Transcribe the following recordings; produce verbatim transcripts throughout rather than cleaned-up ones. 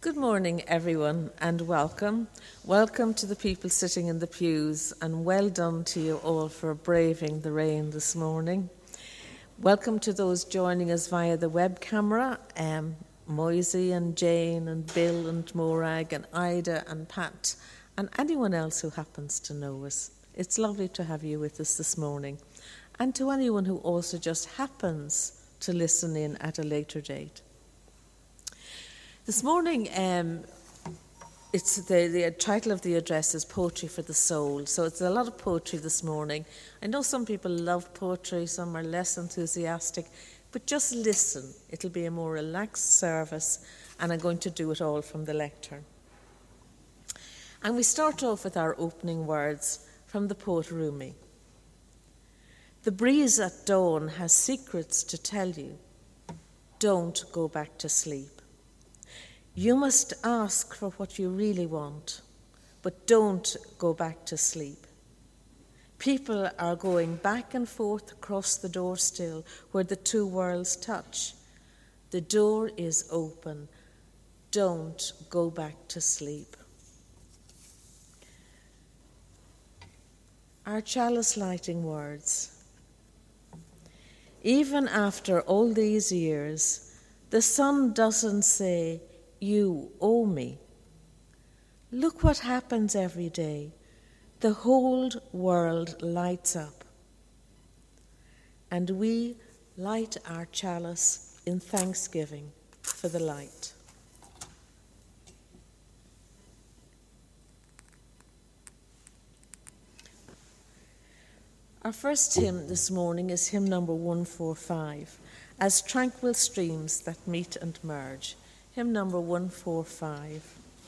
Good morning, everyone, and welcome. Welcome to the people sitting in the pews, and well done to you all for braving the rain this morning. Welcome to those joining us via the web camera, um, Moisey and Jane and Bill and Morag and Ida and Pat and anyone else who happens to know us. It's lovely to have you with us this morning, and to anyone who also just happens to listen in at a later date. This morning, um, it's the, the title of the address is Poetry for the Soul. So it's a lot of poetry this morning. I know some people love poetry, some are less enthusiastic, but just listen. It'll be a more relaxed service, and I'm going to do it all from the lectern. And we start off with our opening words from the poet Rumi. The breeze at dawn has secrets to tell you. Don't go back to sleep. You must ask for what you really want, but don't go back to sleep. People are going back and forth across the door still, where the two worlds touch. The door is open. Don't go back to sleep. Our chalice lighting words. Even after all these years, the sun doesn't say, "You owe me." Look what happens every day. The whole world lights up. And we light our chalice in thanksgiving for the light. Our first hymn this morning is hymn number one forty-five, As Tranquil Streams That Meet and Merge. Hymn number one forty-five.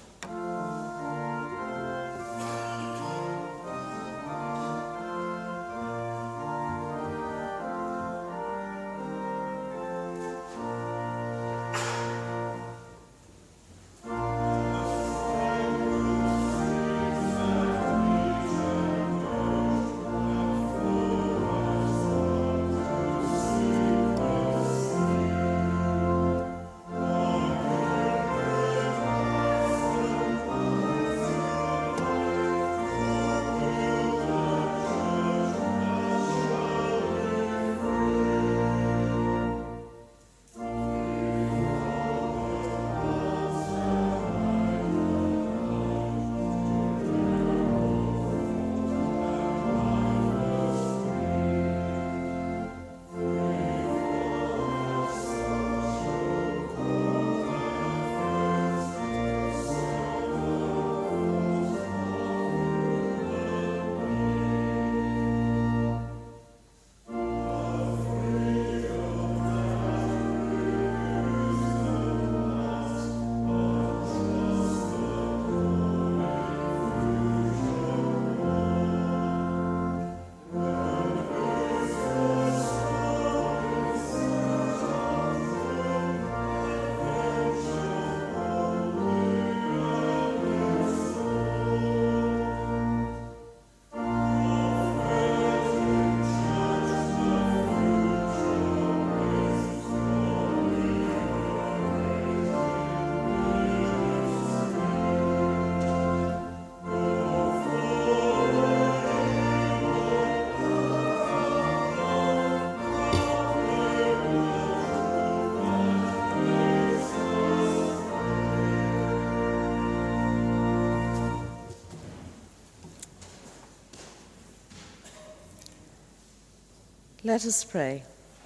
Let us pray.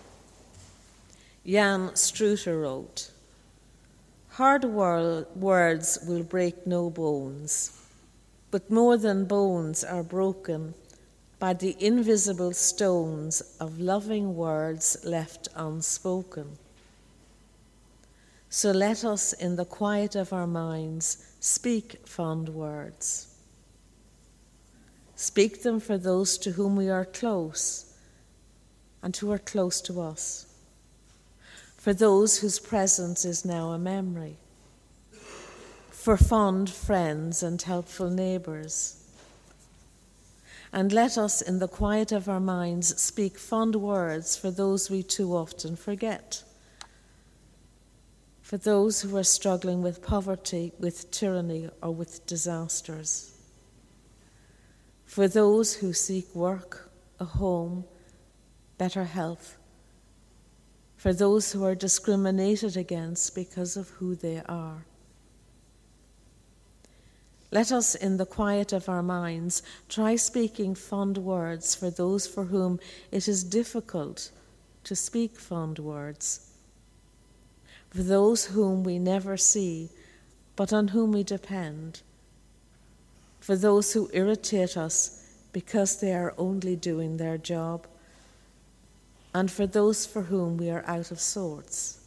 Jan Struter wrote, "Hard wor- words will break no bones, but more than bones are broken by the invisible stones of loving words left unspoken. So let us, in the quiet of our minds, speak fond words. Speak them for those to whom we are close and who are close to us, for those whose presence is now a memory, for fond friends and helpful neighbours. And let us, in the quiet of our minds, speak fond words for those we too often forget, for those who are struggling with poverty, with tyranny, or with disasters, for those who seek work, a home, better health, for those who are discriminated against because of who they are. Let us, in the quiet of our minds, try speaking fond words for those for whom it is difficult to speak fond words, for those whom we never see but on whom we depend, for those who irritate us because they are only doing their job, and for those for whom we are out of sorts.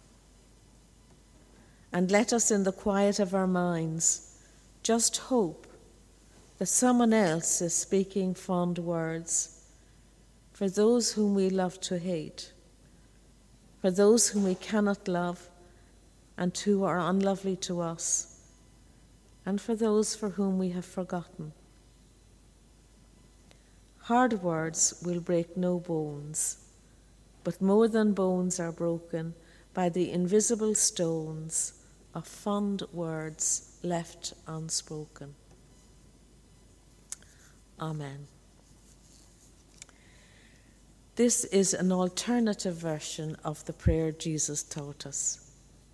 And let us, in the quiet of our minds, just hope that someone else is speaking fond words for those whom we love to hate, for those whom we cannot love and who are unlovely to us, and for those for whom we have forgotten. Hard words will break no bones, but more than bones are broken by the invisible stones of fond words left unspoken. Amen. This is an alternative version of the prayer Jesus taught us.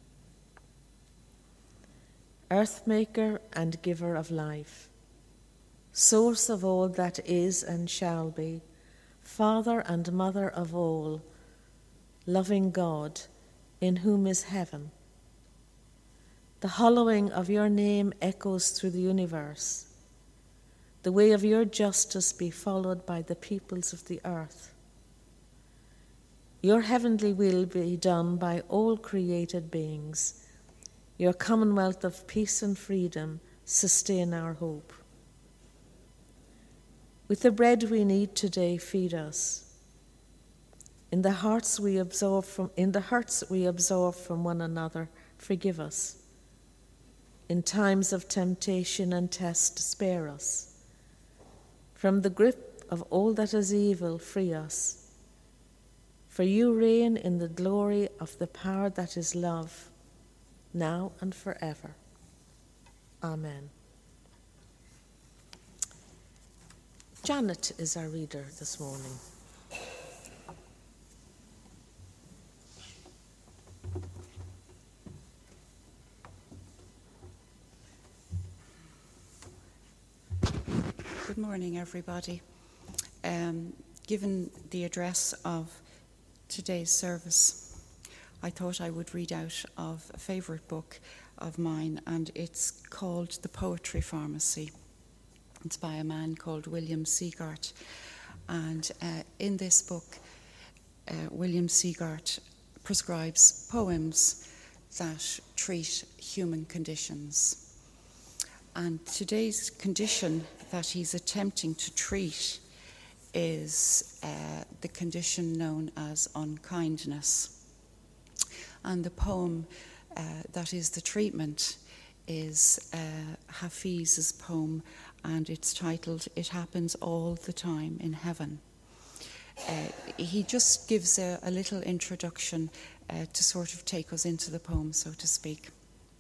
Earthmaker and giver of life, source of all that is and shall be, Father and Mother of all, loving God, in whom is heaven. The hallowing of your name echoes through the universe. The way of your justice be followed by the peoples of the earth. Your heavenly will be done by all created beings. Your commonwealth of peace and freedom sustain our hope. With the bread we need today, feed us. In the hearts we absorb from in the hurts we absorb from one another, forgive us. In times of temptation and test, spare us. From the grip of all that is evil, free us. For you reign in the glory of the power that is love, now and forever. Amen. Janet is our reader this morning. Good morning, everybody. Um, given the address of today's service, I thought I would read out of a favourite book of mine, and it's called The Poetry Pharmacy. It's by a man called William Seagart. And uh, in this book, uh, William Seagart prescribes poems that treat human conditions. And today's condition that he's attempting to treat is uh, the condition known as unkindness. And the poem uh, that is the treatment is uh, Hafiz's poem, and it's titled, It Happens All the Time in Heaven. Uh, he just gives a, a little introduction uh, to sort of take us into the poem, so to speak.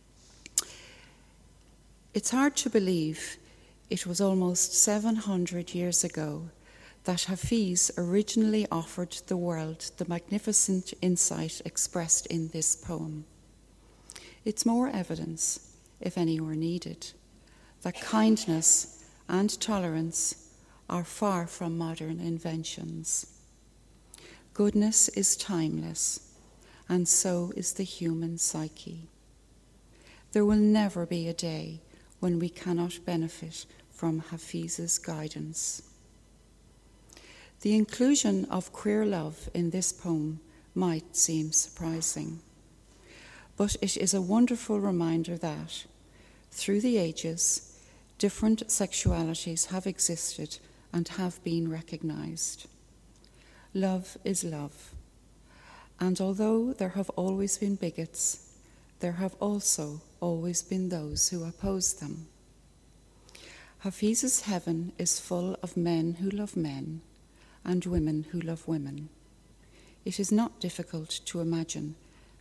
It's hard to believe it was almost seven hundred years ago that Hafiz originally offered the world the magnificent insight expressed in this poem. It's more evidence, if any were needed, that kindness and tolerance are far from modern inventions. Goodness is timeless, and so is the human psyche. There will never be a day when we cannot benefit from Hafiz's guidance. The inclusion of queer love in this poem might seem surprising, but it is a wonderful reminder that, through the ages, different sexualities have existed and have been recognized. Love is love, and although there have always been bigots, there have also always been those who oppose them. Hafiz's heaven is full of men who love men and women who love women. It is not difficult to imagine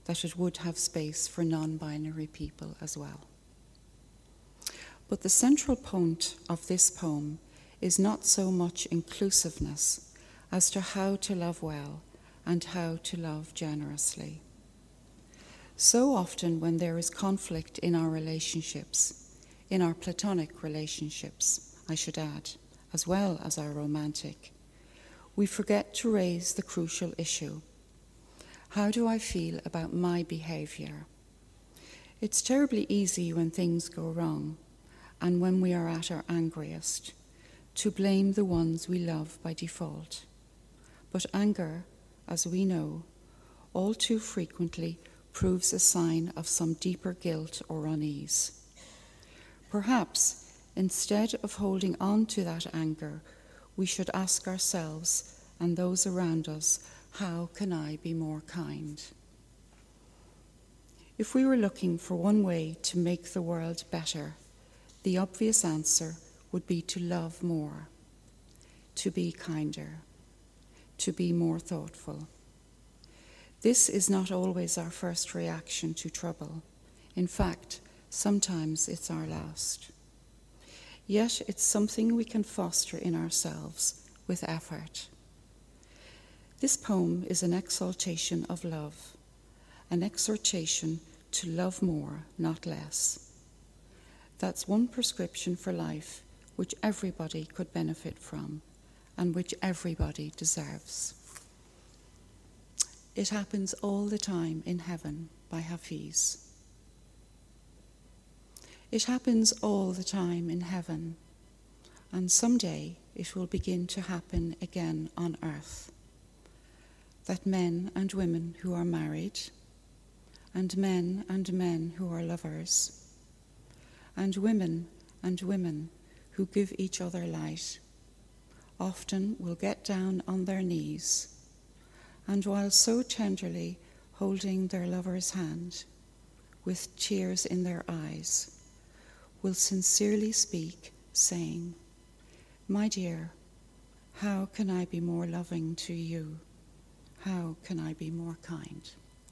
that it would have space for non-binary people as well. But the central point of this poem is not so much inclusiveness as to how to love well and how to love generously. So often when there is conflict in our relationships, in our platonic relationships, I should add, as well as our romantic, we forget to raise the crucial issue. How do I feel about my behaviour? It's terribly easy when things go wrong and when we are at our angriest to blame the ones we love by default. But anger, as we know, all too frequently proves a sign of some deeper guilt or unease. Perhaps, instead of holding on to that anger, we should ask ourselves and those around us, how can I be more kind? If we were looking for one way to make the world better, the obvious answer would be to love more, to be kinder, to be more thoughtful. This is not always our first reaction to trouble. In fact, sometimes it's our last. Yet it's something we can foster in ourselves with effort. This poem is an exaltation of love, an exhortation to love more, not less. That's one prescription for life which everybody could benefit from and which everybody deserves. It Happens All the Time in Heaven by Hafiz. It happens all the time in heaven, and someday it will begin to happen again on earth. That men and women who are married, and men and men who are lovers, and women and women who give each other light, often will get down on their knees, and while so tenderly holding their lover's hand, with tears in their eyes, will sincerely speak, saying, "My dear, how can I be more loving to you? How can I be more kind?"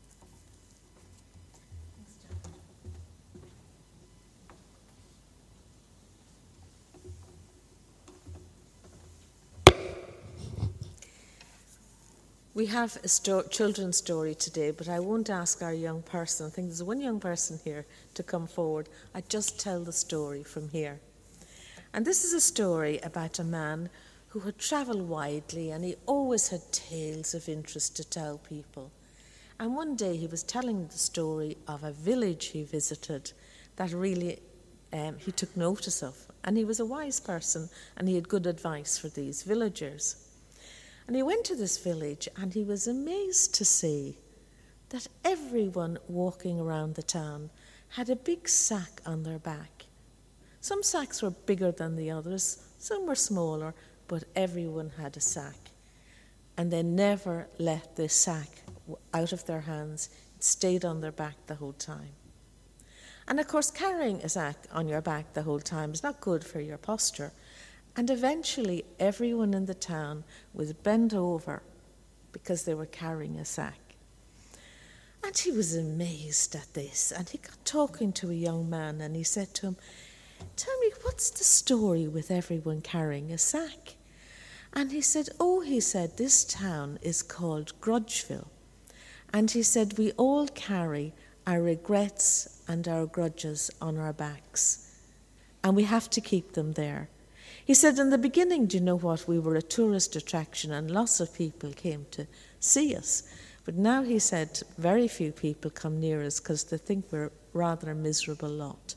We have a sto- children's story today, but I won't ask our young person. I think there's one young person here to come forward. I just tell the story from here. And this is a story about a man who had travelled widely, and he always had tales of interest to tell people. And one day he was telling the story of a village he visited that really um, he took notice of. And he was a wise person, and he had good advice for these villagers. And he went to this village, and he was amazed to see that everyone walking around the town had a big sack on their back. Some sacks were bigger than the others, some were smaller, but everyone had a sack. And they never let this sack out of their hands. It stayed on their back the whole time. And of course, carrying a sack on your back the whole time is not good for your posture. And eventually, everyone in the town was bent over because they were carrying a sack. And he was amazed at this. And he got talking to a young man, and he said to him, "Tell me, what's the story with everyone carrying a sack?" And he said, "Oh, he said, this town is called Grudgeville." And he said, "We all carry our regrets and our grudges on our backs, and we have to keep them there." He said, "In the beginning, do you know what? We were a tourist attraction, and lots of people came to see us. But now," he said, "very few people come near us because they think we're rather a miserable lot."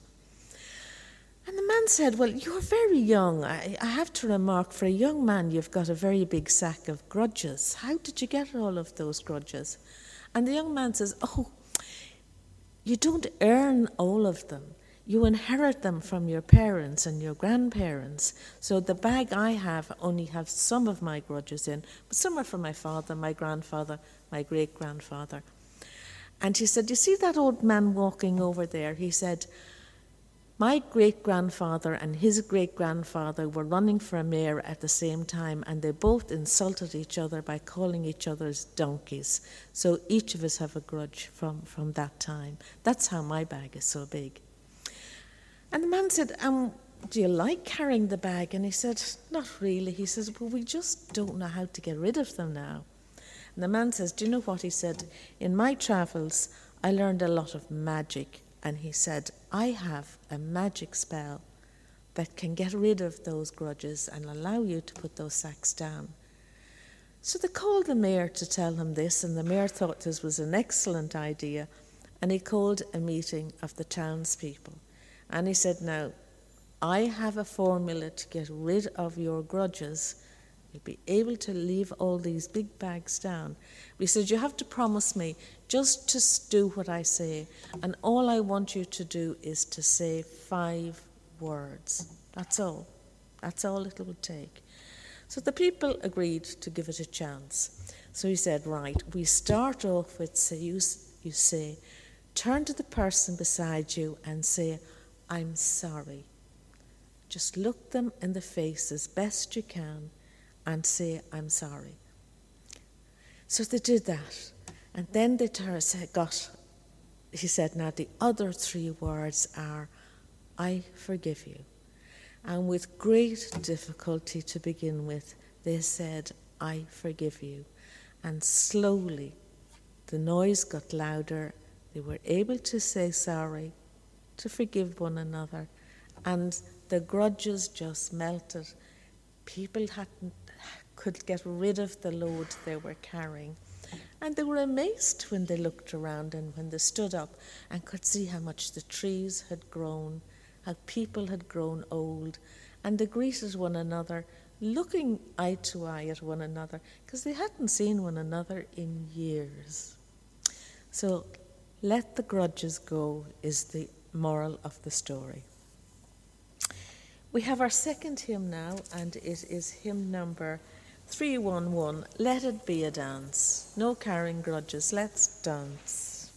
And the man said, "Well, you're very young. I, I have to remark, for a young man, you've got a very big sack of grudges. How did you get all of those grudges?" And the young man says, "Oh, you don't earn all of them. You inherit them from your parents and your grandparents. So the bag I have only has some of my grudges in, but some are from my father, my grandfather, my great-grandfather." And he said, "You see that old man walking over there?" He said, My great-grandfather and his great-grandfather were running for a mayor at the same time, and they both insulted each other by calling each other's donkeys. So each of us have a grudge from, from that time. That's how my bag is so big. And the man said, um, do you like carrying the bag? And he said, not really. He says, well, we just don't know how to get rid of them now. And the man says, do you know what? He said, in my travels, I learned a lot of magic. And he said, I have a magic spell that can get rid of those grudges and allow you to put those sacks down. So they called the mayor to tell him this, and the mayor thought this was an excellent idea, and he called a meeting of the townspeople. And he said, now, I have a formula to get rid of your grudges. You'll be able to leave all these big bags down. But he said, you have to promise me just to do what I say, and all I want you to do is to say five words. That's all. That's all it will take. So the people agreed to give it a chance. So he said, right, we start off with, say, you, you say, turn to the person beside you and say, I'm sorry. Just look them in the face as best you can and say, I'm sorry. So they did that. And then they got, he said, now the other three words are, I forgive you. And with great difficulty to begin with, they said, I forgive you. And slowly, the noise got louder. They were able to say sorry, to forgive one another. And the grudges just melted. People hadn't, could get rid of the load they were carrying. And they were amazed when they looked around and when they stood up and could see how much the trees had grown, how people had grown old, and they greeted one another, looking eye to eye at one another, because they hadn't seen one another in years. So, let the grudges go is the moral of the story. We have our second hymn now, and it is hymn number three one one, Let It Be a Dance. No carrying grudges, let's dance.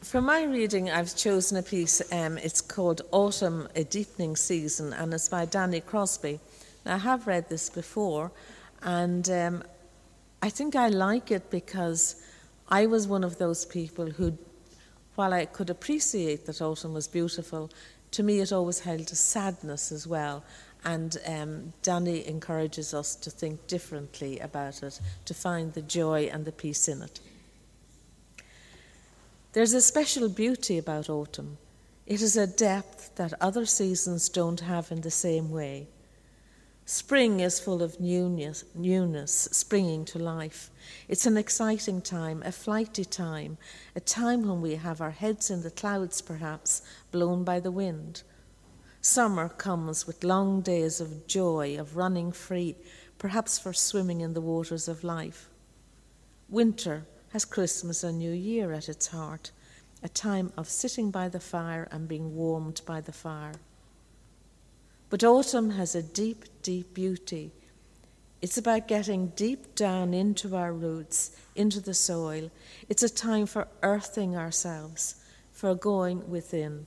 For my reading, I've chosen a piece, um, it's called Autumn, A Deepening Season, and it's by Danny Crosby. Now, I have read this before, and um, I think I like it because I was one of those people who, while I could appreciate that autumn was beautiful, to me it always held a sadness as well. And um, Danny encourages us to think differently about it, to find the joy and the peace in it. There's a special beauty about autumn. It is a depth that other seasons don't have in the same way. Spring is full of newness, newness springing to life. It's an exciting time, a flighty time, a time when we have our heads in the clouds, perhaps, blown by the wind. Summer comes with long days of joy, of running free, perhaps for swimming in the waters of life. Winter has Christmas and New Year at its heart, a time of sitting by the fire and being warmed by the fire. But autumn has a deep, deep beauty. It's about getting deep down into our roots, into the soil. It's a time for earthing ourselves, for going within.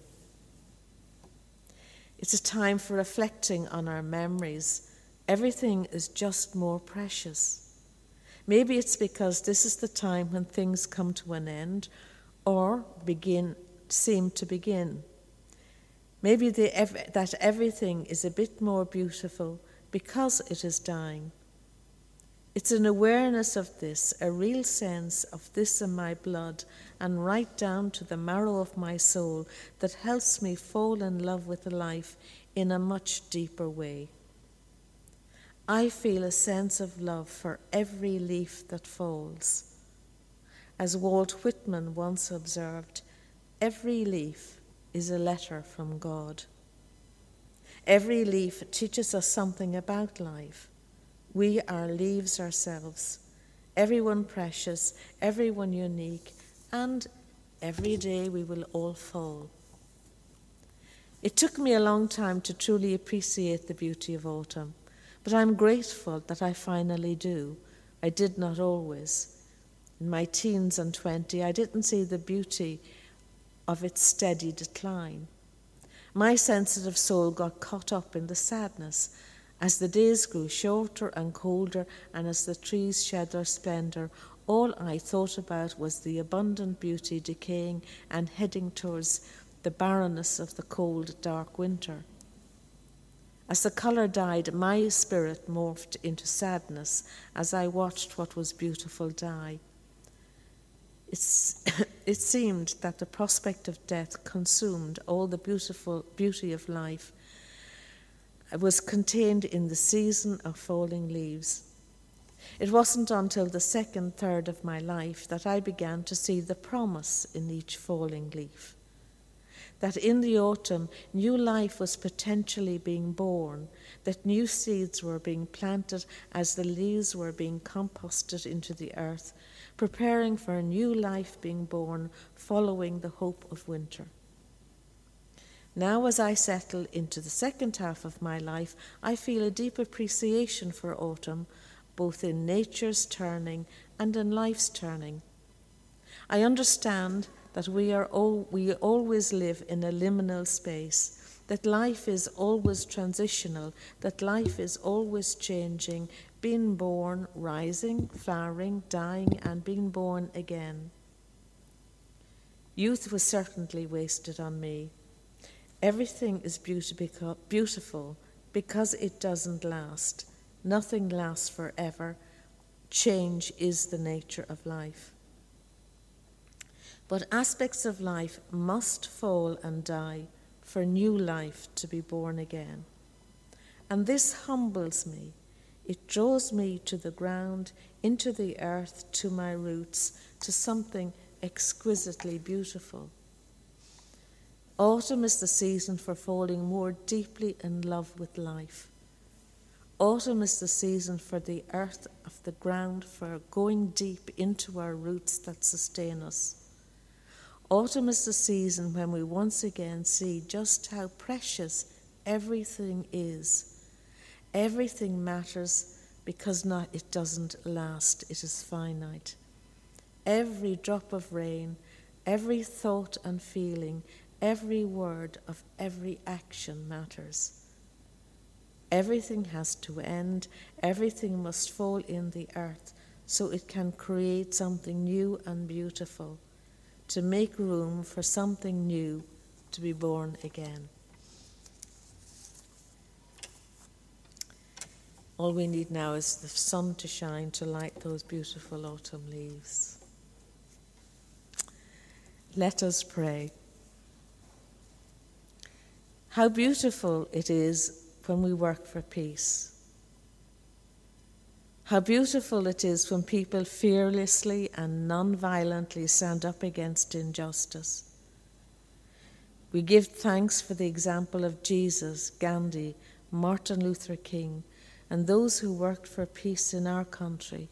It's a time for reflecting on our memories. Everything is just more precious. Maybe it's because this is the time when things come to an end or begin, seem to begin. Maybe the, that everything is a bit more beautiful because it is dying. It's an awareness of this, a real sense of this in my blood and right down to the marrow of my soul that helps me fall in love with life in a much deeper way. I feel a sense of love for every leaf that falls. As Walt Whitman once observed, every leaf is a letter from God. Every leaf teaches us something about life. We are leaves ourselves, everyone precious, everyone unique, and every day we will all fall. It took me a long time to truly appreciate the beauty of autumn, but I'm grateful that I finally do. I did not always. In my teens and twenty, I didn't see the beauty of its steady decline. My sensitive soul got caught up in the sadness as the days grew shorter and colder, and as the trees shed their splendour. All I thought about was the abundant beauty decaying and heading towards the barrenness of the cold, dark winter. As the colour died, my spirit morphed into sadness as I watched what was beautiful die. It's, it seemed that the prospect of death consumed all the beautiful beauty of life. It was contained in the season of falling leaves. It wasn't until the second third of my life that I began to see the promise in each falling leaf. That in the autumn, new life was potentially being born, that new seeds were being planted as the leaves were being composted into the earth, preparing for a new life being born, following the hope of winter. Now, as I settle into the second half of my life, I feel a deep appreciation for autumn, both in nature's turning and in life's turning. I understand that we are all, we always live in a liminal space, that life is always transitional, that life is always changing, being born, rising, flowering, dying, and being born again. Youth was certainly wasted on me. Everything is beautiful because it doesn't last. Nothing lasts forever. Change is the nature of life. But aspects of life must fall and die for new life to be born again. And this humbles me. It draws me to the ground, into the earth, to my roots, to something exquisitely beautiful. Autumn is the season for falling more deeply in love with life. Autumn is the season for the earth of the ground, for going deep into our roots that sustain us. Autumn is the season when we once again see just how precious everything is. Everything matters because not, it doesn't last, it is finite. Every drop of rain, Every thought and feeling, every word of every action matters. Everything has to end, everything must fall in the earth so it can create something new and beautiful, to make room for something new to be born again. All we need now is the sun to shine to light those beautiful autumn leaves. Let us pray. How beautiful it is when we work for peace. How beautiful it is when people fearlessly and non-violently stand up against injustice. We give thanks for the example of Jesus, Gandhi, Martin Luther King, and those who worked for peace in our country.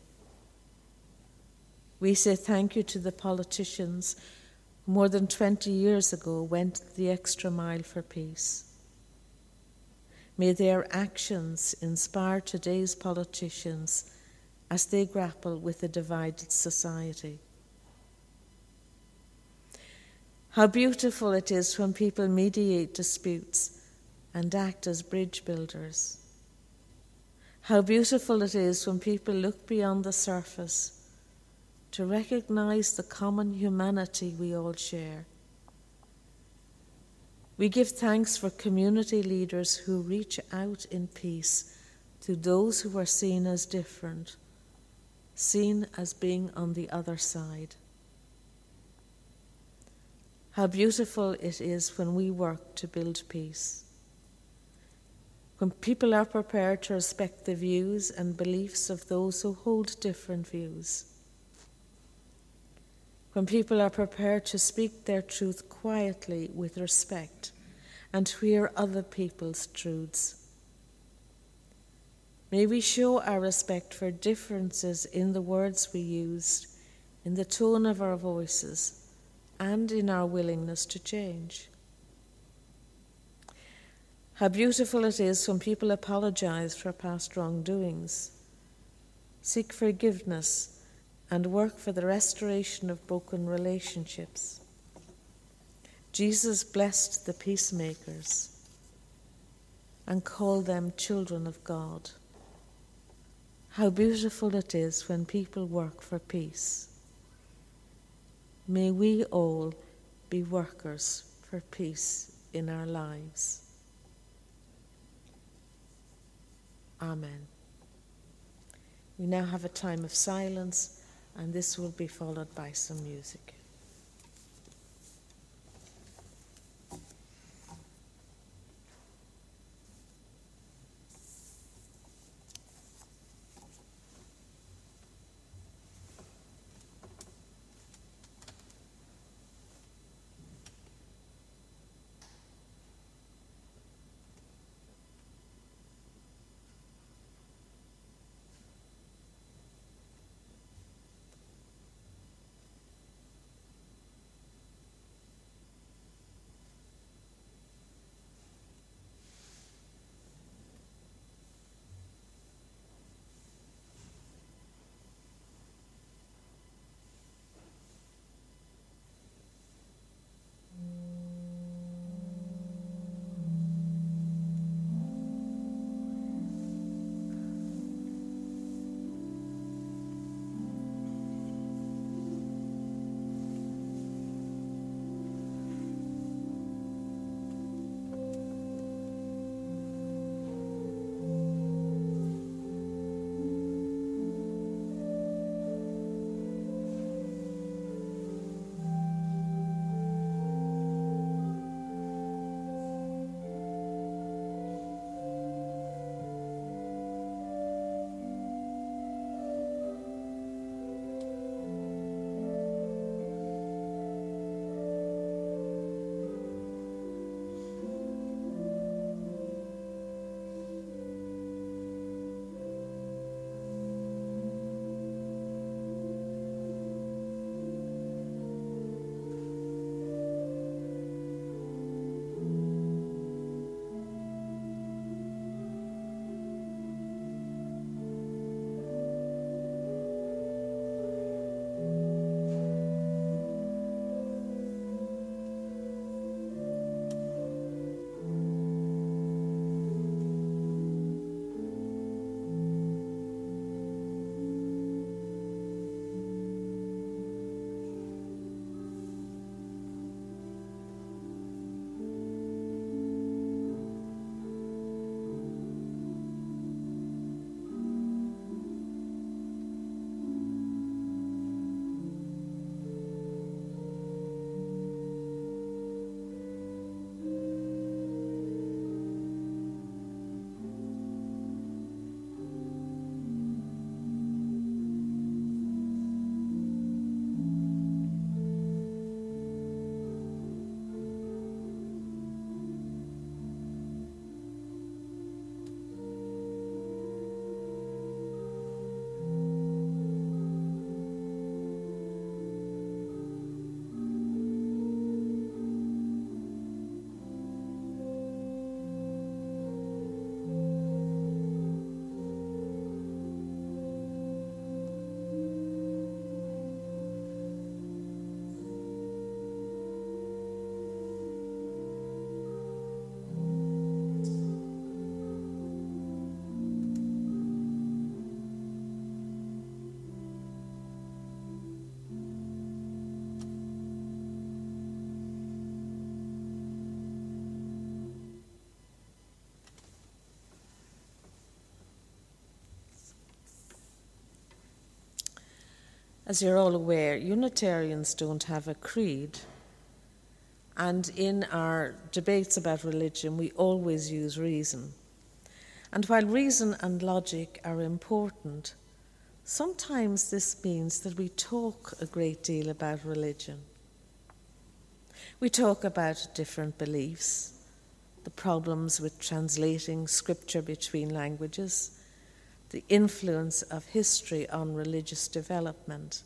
We say thank you to the politicians who more than twenty years ago went the extra mile for peace. May their actions inspire today's politicians as they grapple with a divided society. How beautiful it is when people mediate disputes and act as bridge builders. How beautiful it is when people look beyond the surface to recognize the common humanity we all share. We give thanks for community leaders who reach out in peace to those who are seen as different, seen as being on the other side. How beautiful it is when we work to build peace. When people are prepared to respect the views and beliefs of those who hold different views. When people are prepared to speak their truth quietly with respect and to hear other people's truths. May we show our respect for differences in the words we use, in the tone of our voices, and in our willingness to change. How beautiful it is when people apologize for past wrongdoings, seek forgiveness, and work for the restoration of broken relationships. Jesus blessed the peacemakers and called them children of God. How beautiful it is when people work for peace. May we all be workers for peace in our lives. Amen. We now have a time of silence, and this will be followed by some music. As you're all aware, Unitarians don't have a creed. And in our debates about religion, we always use reason. And while reason and logic are important, sometimes this means that we talk a great deal about religion. We talk about different beliefs, the problems with translating scripture between languages, the influence of history on religious development.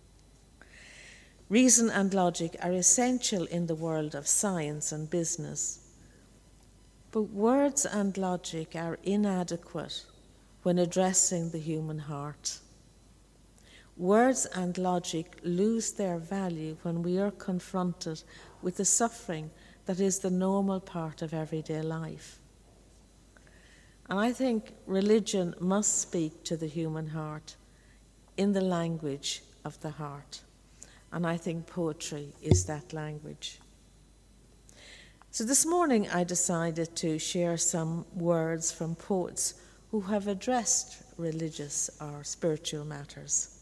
Reason and logic are essential in the world of science and business, but words and logic are inadequate when addressing the human heart. Words and logic lose their value when we are confronted with the suffering that is the normal part of everyday life. And I think religion must speak to the human heart in the language of the heart. And I think poetry is that language. So this morning I decided to share some words from poets who have addressed religious or spiritual matters.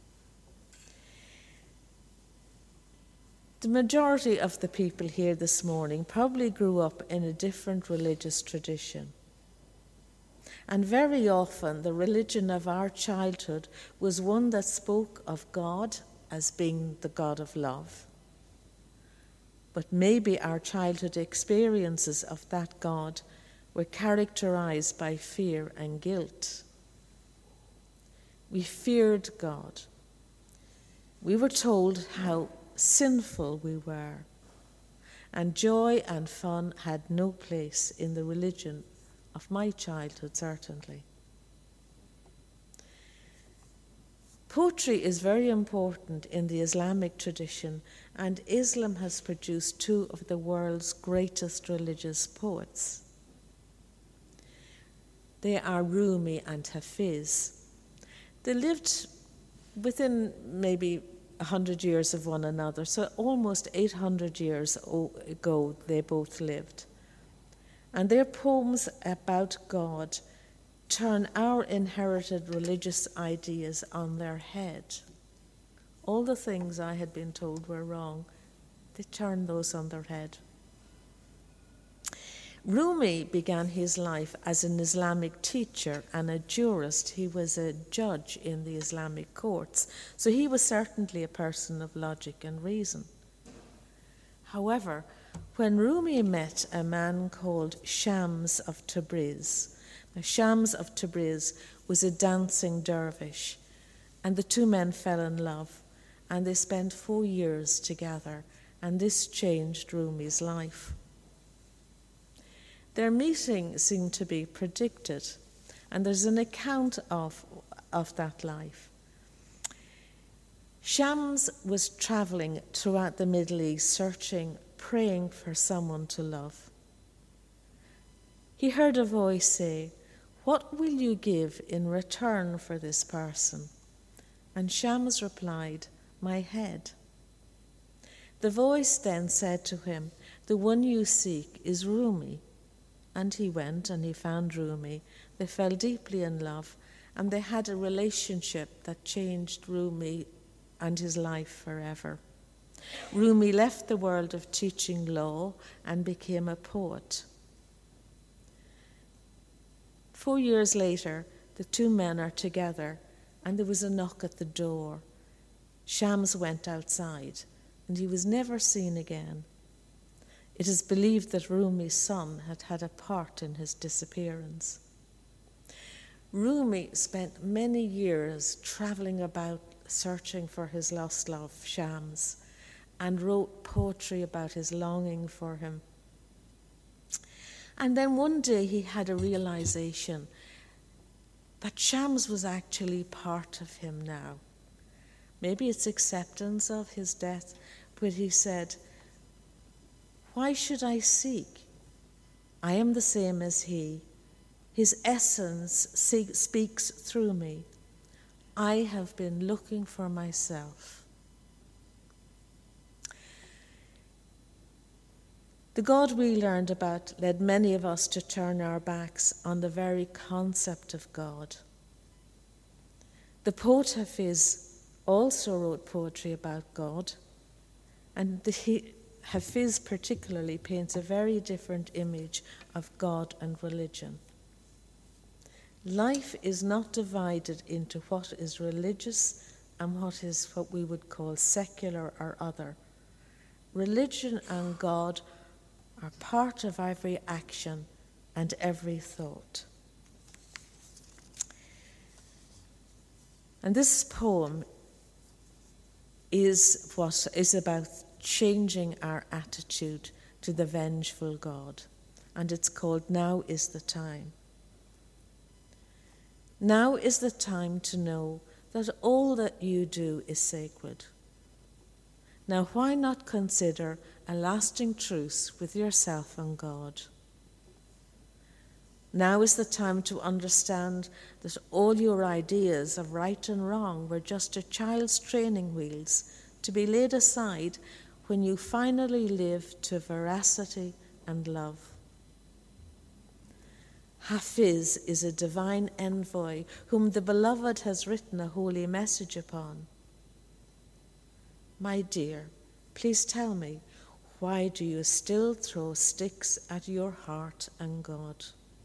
The majority of the people here this morning probably grew up in a different religious tradition. And very often the religion of our childhood was one that spoke of God as being the God of love. But maybe our childhood experiences of that God were characterized by fear and guilt. We feared God. We were told how sinful we were, and joy and fun had no place in the religion of my childhood, certainly. Poetry is very important in the Islamic tradition, and Islam has produced two of the world's greatest religious poets. They are Rumi and Hafiz. They lived within maybe a hundred years of one another, so almost eight hundred years ago they both lived. And their poems about God turn our inherited religious ideas on their head. All the things I had been told were wrong, they turn those on their head. Rumi began his life as an Islamic teacher and a jurist. He was a judge in the Islamic courts, so he was certainly a person of logic and reason. However, when Rumi met a man called Shams of Tabriz, now Shams of Tabriz was a dancing dervish, and the two men fell in love, and they spent four years together, and this changed Rumi's life. Their meeting seemed to be predicted, and there's an account of, of that life. Shams was travelling throughout the Middle East, searching, praying for someone to love. He heard a voice say, "What will you give in return for this person?" And Shams replied, "My head." The voice then said to him, "The one you seek is Rumi." And he went and he found Rumi. They fell deeply in love, and they had a relationship that changed Rumi and his life forever. Rumi left the world of teaching law and became a poet. Four years later, the two men are together, and there was a knock at the door. Shams went outside, and he was never seen again. It is believed that Rumi's son had had a part in his disappearance. Rumi spent many years travelling about searching for his lost love, Shams, and wrote poetry about his longing for him. And then one day he had a realization that Shams was actually part of him now. Maybe it's acceptance of his death, but he said, "Why should I seek? I am the same as he. His essence speaks through me. I have been looking for myself." The God we learned about led many of us to turn our backs on the very concept of God. The poet Hafiz also wrote poetry about God, and the, he, Hafiz particularly paints a very different image of God and religion. Life is not divided into what is religious and what is what we would call secular or other. Religion and God are part of every action and every thought. And this poem is what is about changing our attitude to the vengeful God, and it's called Now is the Time. Now is the time to know that all that you do is sacred. Now why not consider a lasting truce with yourself and God? Now is the time to understand that all your ideas of right and wrong were just a child's training wheels to be laid aside when you finally live to veracity and love. Hafiz is a divine envoy whom the Beloved has written a holy message upon. My dear, please tell me, why do you still throw sticks at your heart and God?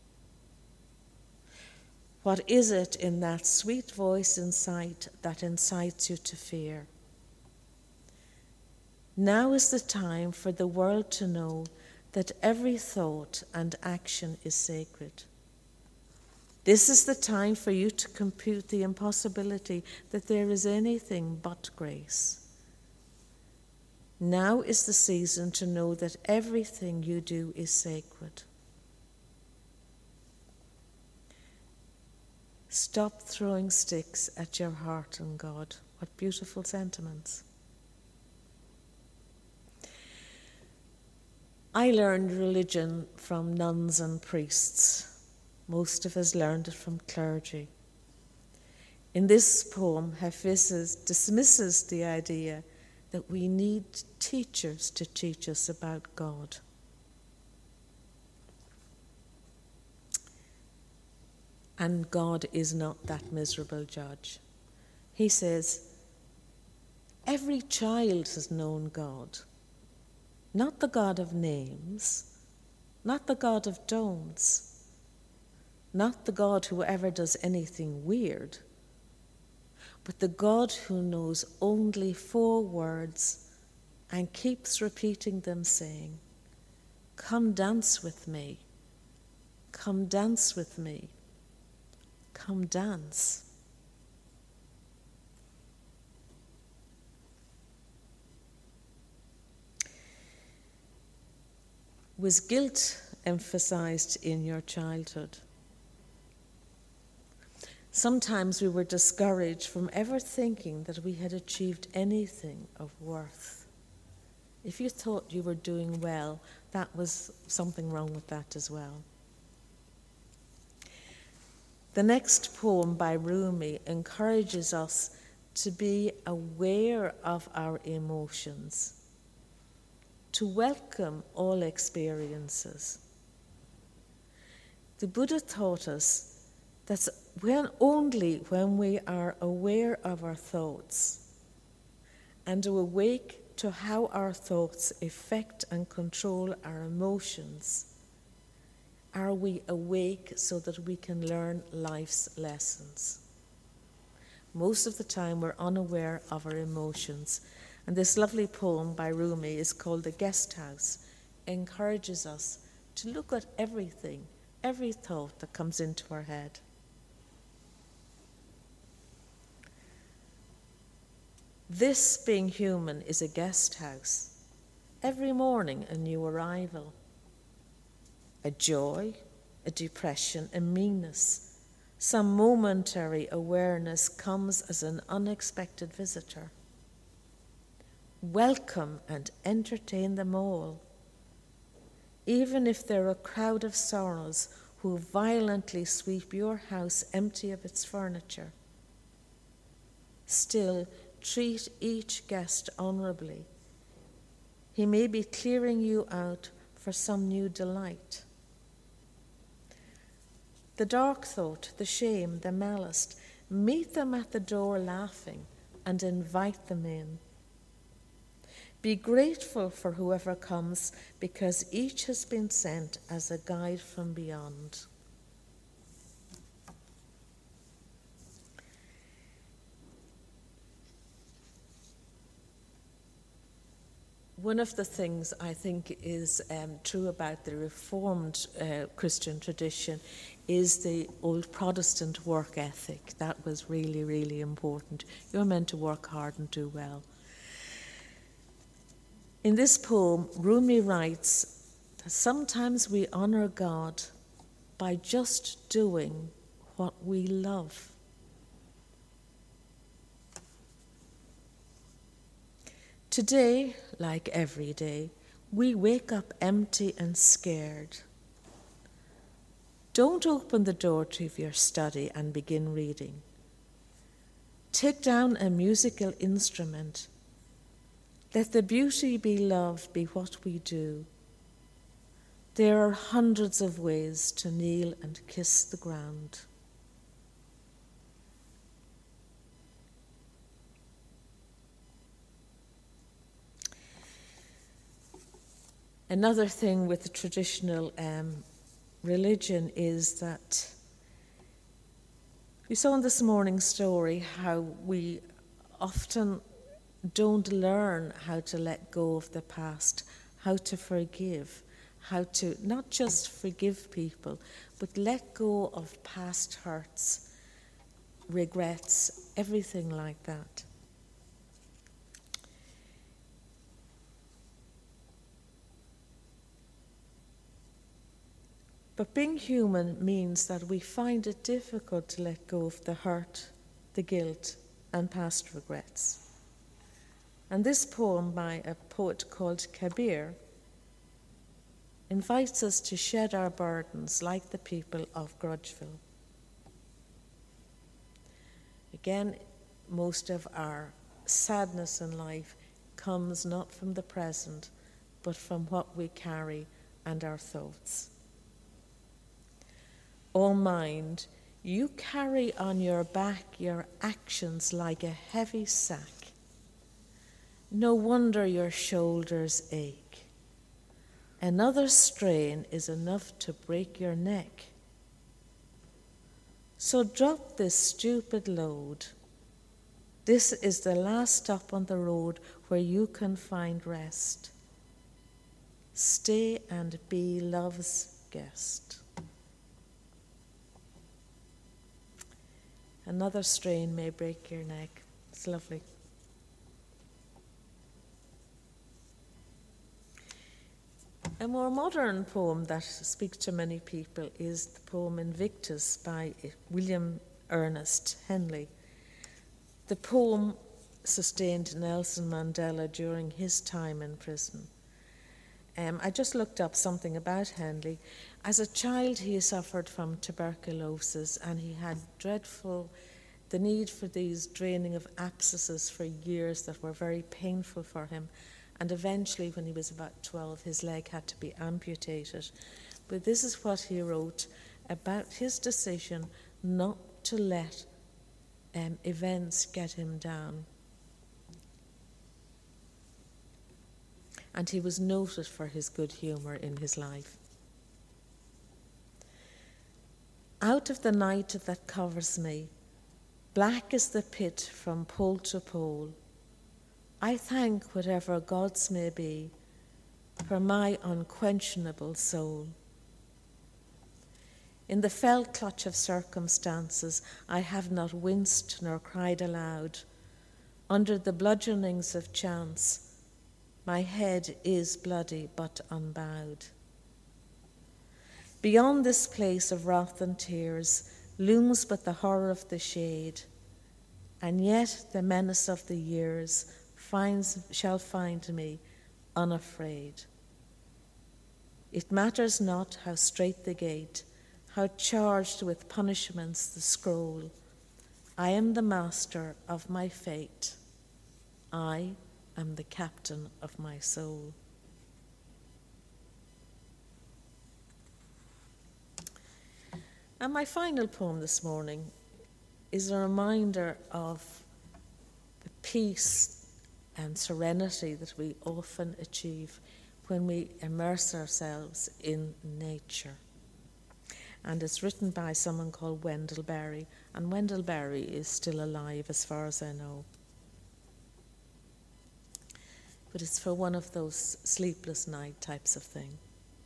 What is it in that sweet voice inside that incites you to fear? Now is the time for the world to know that every thought and action is sacred. This is the time for you to compute the impossibility that there is anything but grace. Now is the season to know that everything you do is sacred. Stop throwing sticks at your heart and God. What beautiful sentiments. I learned religion from nuns and priests. Most of us learned it from clergy. In this poem, Hafiz dismisses the idea that we need teachers to teach us about God. And God is not that miserable judge. He says, every child has known God, not the God of names, not the God of don'ts, not the God who ever does anything weird, but the God who knows only four words and keeps repeating them, saying, come dance with me, come dance with me, come dance. Was guilt emphasized in your childhood? Sometimes we were discouraged from ever thinking that we had achieved anything of worth. If you thought you were doing well, that was something wrong with that as well. The next poem by Rumi encourages us to be aware of our emotions, to welcome all experiences. The Buddha taught us that when only when we are aware of our thoughts and awake to how our thoughts affect and control our emotions, are we awake so that we can learn life's lessons. Most of the time we're unaware of our emotions. And this lovely poem by Rumi is called The Guest House. It encourages us to look at everything, every thought that comes into our head. This, being human, is a guest house. Every morning a new arrival. A joy, a depression, a meanness. Some momentary awareness comes as an unexpected visitor. Welcome and entertain them all. Even if they're a crowd of sorrows who violently sweep your house empty of its furniture, still treat each guest honourably. He may be clearing you out for some new delight. The dark thought, the shame, the malice, meet them at the door laughing and invite them in. Be grateful for whoever comes, because each has been sent as a guide from beyond. One of the things I think is um, true about the Reformed uh, Christian tradition is the old Protestant work ethic. That was really, really important. You're meant to work hard and do well. In this poem, Rumi writes that sometimes we honour God by just doing what we love. Today, like every day, we wake up empty and scared. Don't open the door to your study and begin reading. Take down a musical instrument. Let the beauty be love be what we do. There are hundreds of ways to kneel and kiss the ground. Another thing with the traditional um, religion is that we saw in this morning's story how we often don't learn how to let go of the past, how to forgive, how to not just forgive people, but let go of past hurts, regrets, everything like that. But being human means that we find it difficult to let go of the hurt, the guilt, and past regrets. And this poem by a poet called Kabir invites us to shed our burdens like the people of Grudgeville. Again, most of our sadness in life comes not from the present, but from what we carry and our thoughts. O mind, you carry on your back your actions like a heavy sack. No wonder your shoulders ache. Another strain is enough to break your neck. So drop this stupid load. This is the last stop on the road where you can find rest. Stay and be love's guest. Another strain may break your neck. It's lovely. A more modern poem that speaks to many people is the poem Invictus by William Ernest Henley. The poem sustained Nelson Mandela during his time in prison. Um, I just looked up something about Henley. As a child, he suffered from tuberculosis, and he had dreadful, the need for these draining of abscesses for years that were very painful for him. And eventually, when he was about twelve, his leg had to be amputated. But this is what he wrote about his decision not to let um, events get him down. And he was noted for his good humour in his life. Out of the night that covers me, black is the pit from pole to pole. I thank whatever gods may be for my unquenchable soul. In the fell clutch of circumstances, I have not winced nor cried aloud. Under the bludgeonings of chance, my head is bloody but unbowed. Beyond this place of wrath and tears looms but the horror of the shade, and yet the menace of the years finds, shall find me unafraid. It matters not how strait the gate, how charged with punishments the scroll. I am the master of my fate. I am the captain of my soul. And my final poem this morning is a reminder of the peace and serenity that we often achieve when we immerse ourselves in nature. And it's written by someone called Wendell Berry, and Wendell Berry is still alive as far as I know. But it's for one of those sleepless night types of thing.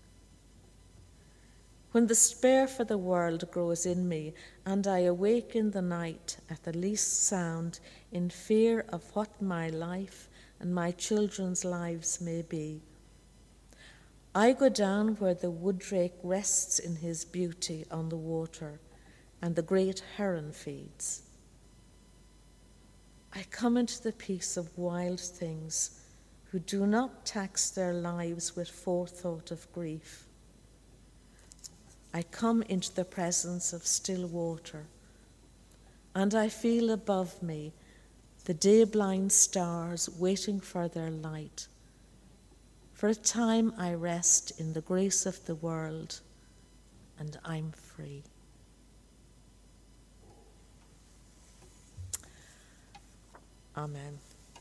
When the despair for the world grows in me, and I awake in the night at the least sound, in fear of what my life and my children's lives may be, I go down where the wooddrake rests in his beauty on the water, and the great heron feeds. I come into the peace of wild things who do not tax their lives with forethought of grief. I come into the presence of still water, and I feel above me the day-blind stars waiting for their light. For a time I rest in the grace of the world, and I'm free. Amen.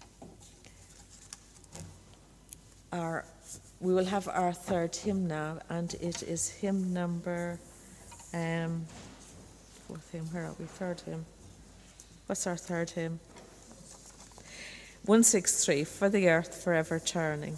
Our We will have our third hymn now, and it is hymn number, um, fourth hymn, where are we? Third hymn. What's our third hymn? one sixty-three, For the Earth Forever Turning.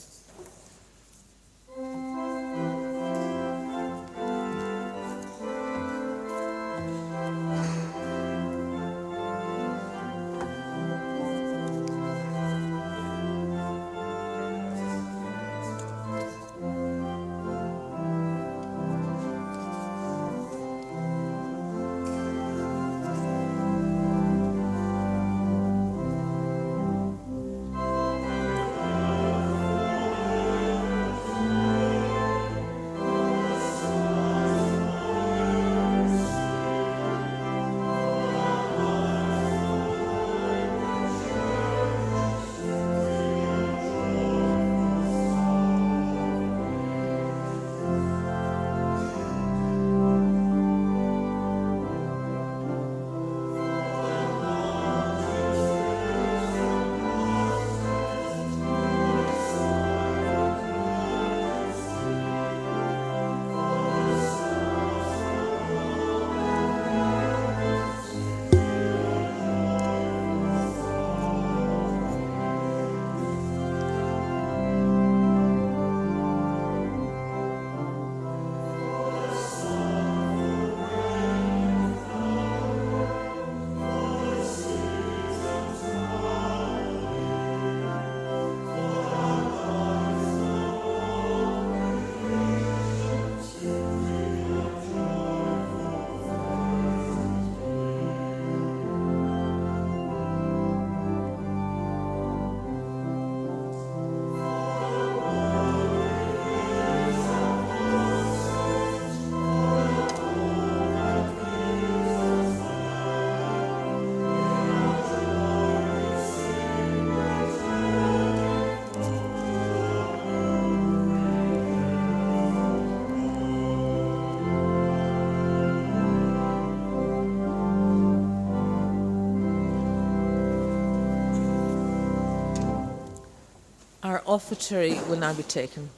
Our offertory will now be taken.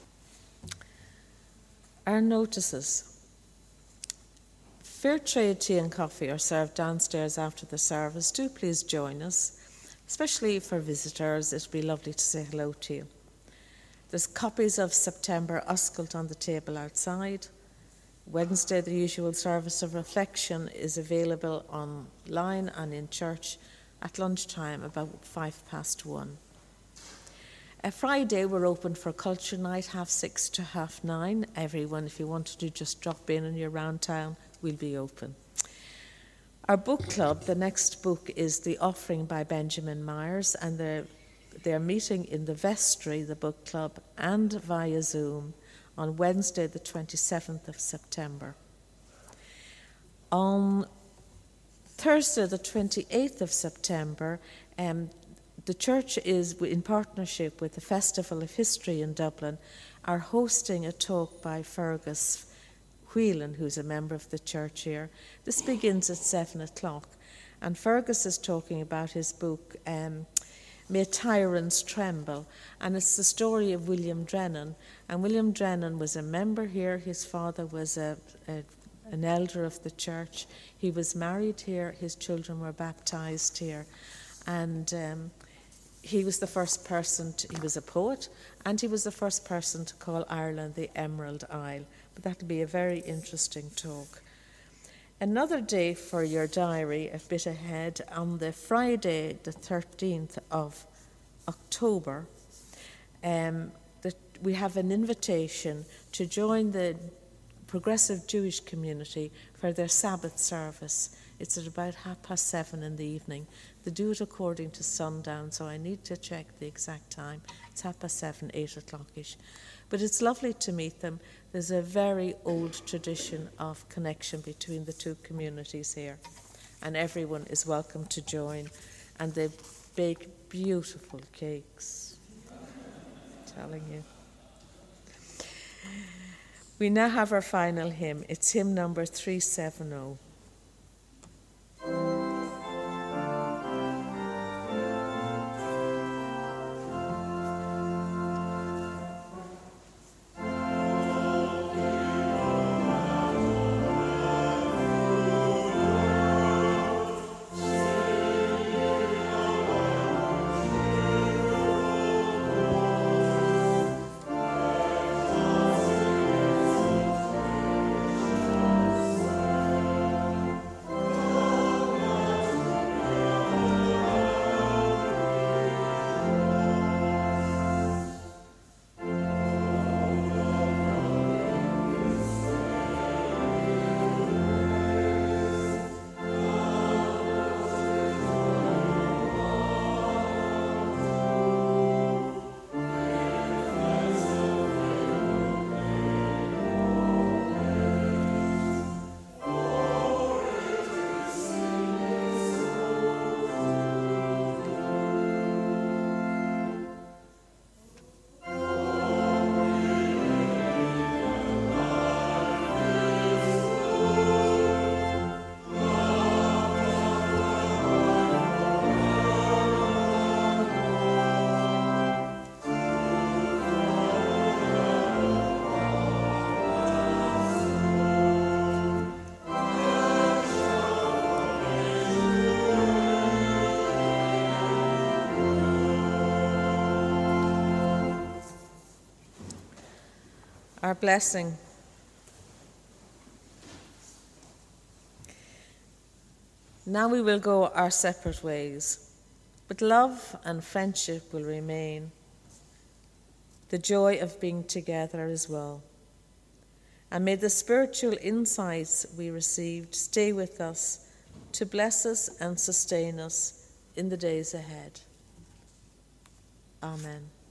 Our notices. Fair trade tea and coffee are served downstairs after the service. Do please join us, especially for visitors. It would be lovely to say hello to you. There's copies of September Oscailt on the table outside. Wednesday, the usual service of reflection is available online and in church at lunchtime, about five past one. A Friday, we're open for culture night, half six to half nine. Everyone, if you want to just drop in and you're around town, we'll be open. Our book club, the next book is The Offering by Benjamin Myers, and they're, they're meeting in the vestry, the book club, and via Zoom on Wednesday, the twenty-seventh of September. On Thursday, the twenty-eighth of September, um, the church is, in partnership with the Festival of History in Dublin, are hosting a talk by Fergus Whelan, who's a member of the church here. This begins at seven o'clock, and Fergus is talking about his book, um, May Tyrants Tremble. And it's the story of William Drennan. And William Drennan was a member here. His father was a, a, an elder of the church. He was married here. His children were baptised here. And um, he was the first person, to, he was a poet, and he was the first person to call Ireland the Emerald Isle. But that'll be a very interesting talk. Another day for your diary, a bit ahead, on the Friday, the thirteenth of October, um, the, we have an invitation to join the Progressive Jewish community for their Sabbath service. It's at about half past seven in the evening. They do it according to sundown, so I need to check the exact time. It's half past seven, eight o'clock-ish. But it's lovely to meet them. There's a very old tradition of connection between the two communities here, and everyone is welcome to join. And they bake beautiful cakes. I'm telling you. We now have our final hymn. It's hymn number three seventy. Our blessing. Now we will go our separate ways, but love and friendship will remain, the joy of being together as well. And may the spiritual insights we received stay with us to bless us and sustain us in the days ahead. Amen.